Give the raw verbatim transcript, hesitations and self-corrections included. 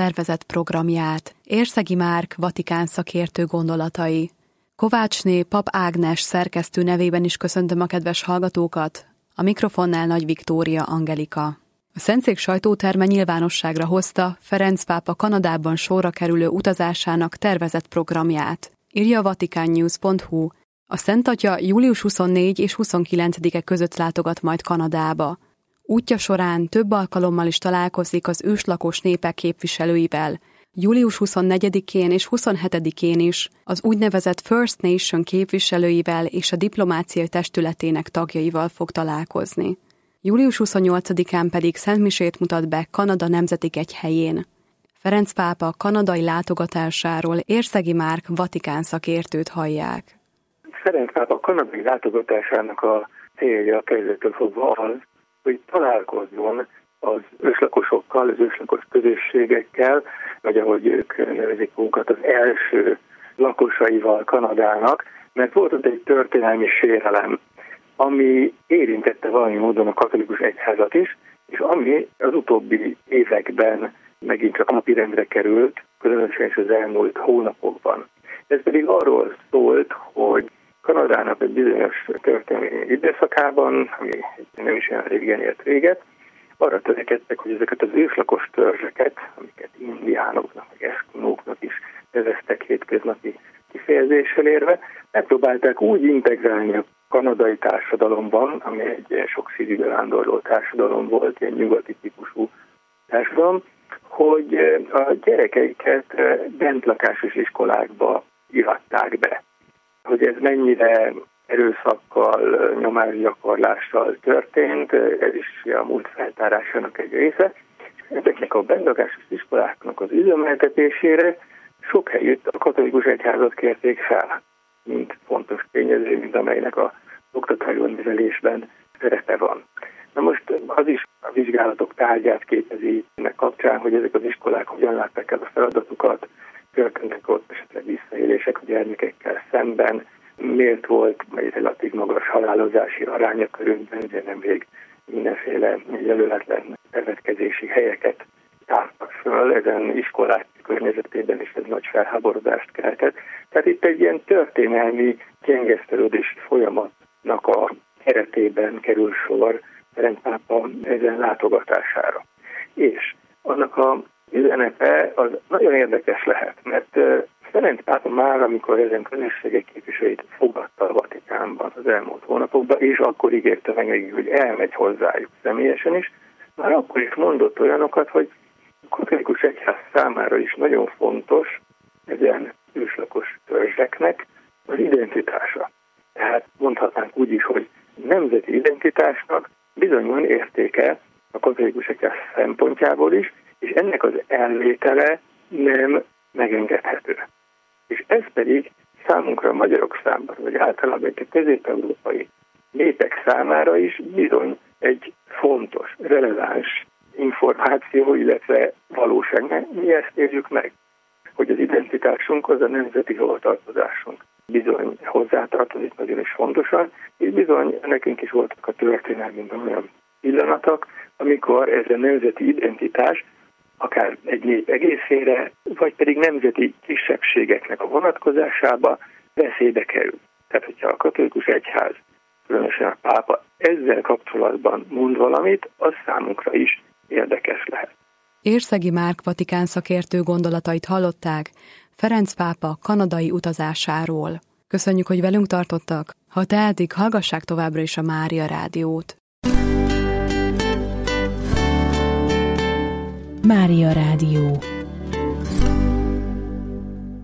tervezett programját. Érszegi Márk Vatikán szakértő gondolatai. Kovácsné Pap Ágnes szerkesztő nevében is köszöntöm a kedves hallgatókat. A mikrofonnál Nagy Viktória Angelika. A Szentszék sajtóterme nyilvánosságra hozta Ferenc pápa Kanadában sorra kerülő utazásának tervezett programját. Írja a vaticannews pont hu. A Szent Atya július huszonnégyedike és huszonkilencedike között látogat majd Kanadába. Útja során több alkalommal is találkozik az őslakos népek képviselőivel. július huszonnegyedikén és huszonhetedikén is az úgynevezett First Nation képviselőivel és a diplomáciai testületének tagjaival fog találkozni. július huszonnyolcadikán pedig szentmisét mutat be Kanada nemzeti egyhelyén. Ferenc pápa kanadai látogatásáról Érszegi Márk Vatikán szakértőt hallják. Ferenc pápa kanadai látogatásának a célja kezdettől fogva az, hogy találkozzon az őslakosokkal, az őslakos közösségekkel, vagy ahogy ők nevezik magukat, az első lakosaival Kanadának, mert volt ott egy történelmi sérelem, ami érintette valami módon a katolikus egyházat is, és ami az utóbbi években megint csak napirendre került, különösen is az elmúlt hónapokban. Ez pedig arról szólt, hogy Kanadának egy bizonyos történelmi időszakában, ami nem is olyan régen ért véget, arra törekedtek, hogy ezeket az őslakos törzseket, amiket indiánoknak, meg eszkimóknak is neveztek hétköznapi kifejezéssel érve, megpróbálták úgy integrálni a kanadai társadalomban, ami egy sokszínű bevándorló társadalom volt, ilyen nyugati típusú társadalom, hogy a gyerekeiket bentlakásos iskolákba iratták be. Hogy ez mennyire erőszakkal, nyomásgyakorlással történt, ez is a múlt feltárásának egy része. Ezeknek a bentlakásos iskoláknak az üzemeltetésére sok helyütt a katolikus egyházat kérték fel, mint fontos tényező, mint amelynek a oktatásban, nevelésben szerepe van. Na most az is a vizsgálatok tárgyát képezi ennek kapcsán, hogy ezek az iskolák hogyan látták el a feladatukat, történtek ott esetleg visszaélések a gyermekekkel szemben, miért volt egy relatív magas halálozási aránya körülben, ugye nemrég mindenféle jelöletlen tervetkezési helyeket tártak föl, ezen iskolák környezetében is ez nagy felháborodást keltett. Tehát itt egy ilyen történelmi gyengesztelődési folyamatnak a keretében kerül sor Ferenc pápa ezen látogatására. És annak a üzenete az nagyon érdekes lehet, mert Ferenc pápa már, amikor ezen közösségek képviselőit fogadta a Vatikánban az elmúlt hónapokban, és akkor ígérte meg, hogy elmegy hozzájuk személyesen is, már akkor is mondott olyanokat, hogy a katolikus egyház számára is nagyon fontos ezen őslakos törzseknek az identitása. Tehát mondhatnánk úgy is, hogy nemzeti identitásnak bizony van értéke a katolikus egyház szempontjából is, és ennek az elvétele nem megengedhető. És ez pedig számunkra a magyarok számára, vagy általában a közép-európai népek számára is bizony egy fontos, releváns információ, illetve valóság. Mi ezt érjük meg, hogy az identitásunk az a nemzeti hovatartozásunk. Bizony hozzátartozik nagyon is fontosan, és bizony nekünk is voltak a történelmünkben olyan pillanatok, amikor ez a nemzeti identitás akár egy nép egészére, vagy pedig nemzeti kisebbségeknek a vonatkozásába veszélybe kerül. Tehát, hogyha a katolikus egyház, különösen a pápa ezzel kapcsolatban mond valamit, az számunkra is érdekes lehet. Érszegi Márk Vatikán szakértő gondolatait hallották Ferenc pápa kanadai utazásáról. Köszönjük, hogy velünk tartottak. Ha tehetik, hallgassák továbbra is a Mária Rádiót. Mária Rádió.